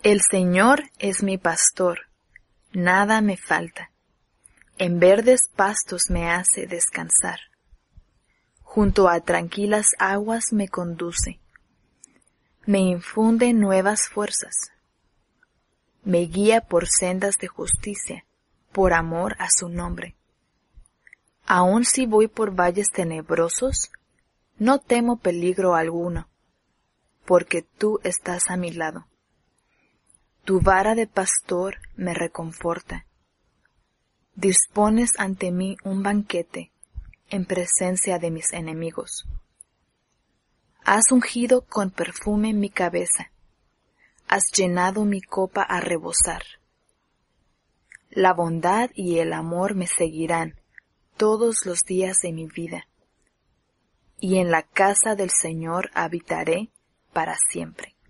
El Señor es mi pastor, nada me falta. En verdes pastos me hace descansar. Junto a tranquilas aguas me conduce. Me infunde nuevas fuerzas. Me guía por sendas de justicia, por amor a su nombre. Aun si voy por valles tenebrosos, no temo peligro alguno, porque tú estás a mi lado. Tu vara de pastor me reconforta. Dispones ante mí un banquete en presencia de mis enemigos. Has ungido con perfume mi cabeza. Has llenado mi copa a rebosar. La bondad y el amor me seguirán todos los días de mi vida, y en la casa del Señor habitaré para siempre.